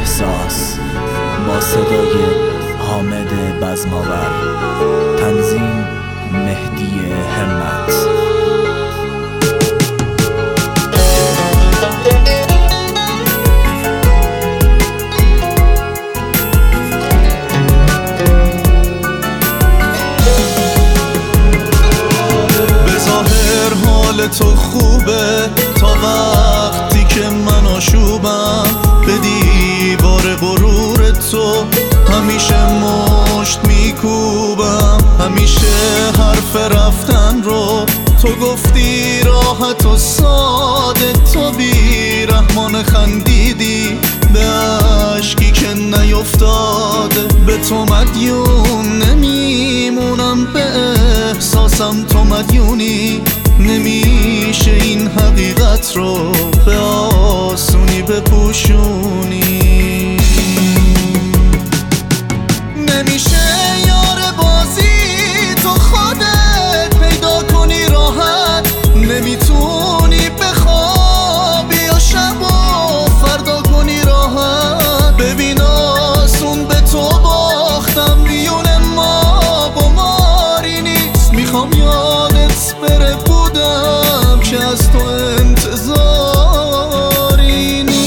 احساس با صدای حامد بزماور، تنظیم مهدی همت. به ظاهر حال تو خوبه تا وقتی که من آشوبم، به دیوار غرور تو همیشه مشت میکوبم. همیشه حرف رفتن رو تو گفتی راحت و ساده، تو بی رحمان خندیدی به عشقی که نیفتاده. به تو مدیون نمیمونم، به احساسم تو مدیونی. نمیشه این حقیقت رو به آسونی بپوشونی. نمیشه یار بازی تو خودت پیدا کنی راحت. نمیتونی بخوابی یا شب و فردا کنی راحت. ببین آسون به تو باختم، میون ما قماری نیست. میخوام یادت بره بودم که از تو انتظاری نیست.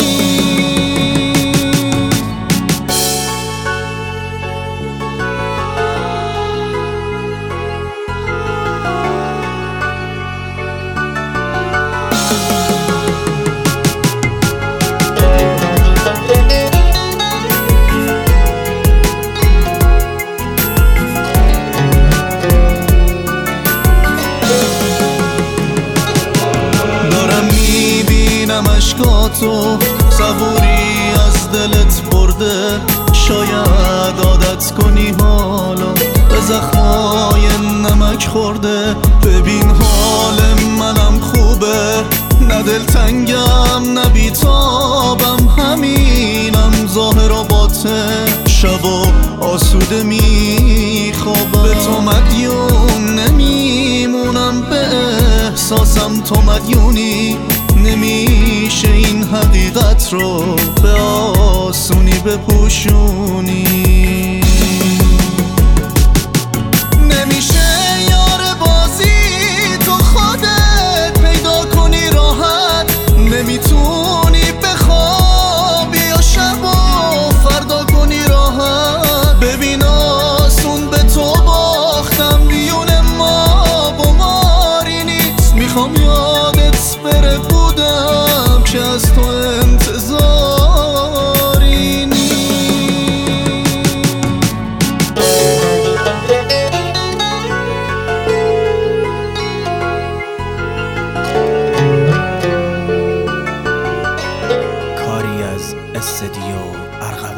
اشکاتو صبوری از دلت برده، شاید عادت کنی حالا به زخمای نمک خورده. ببین حال منم خوبه، نه دلتنگم نه بیتابم، همینم ظاهر و باطن. شب و آسوده میخوابم، به تو مدیون نمیمونم، به احساسم تو مدیونی. نمیشه این حقیقت رو به آسونی بپوشونی. نمیشه یار بازی تو خودت پیدا کنی راحت. نمیتونی بخوابی یا شب و فردا کنی راحت. ببین آسون به تو باختم، میون ما قماری نیست. میخوام یادت بره بودم که از تو انتظاری نیست. کاری از استدیو ارغوان.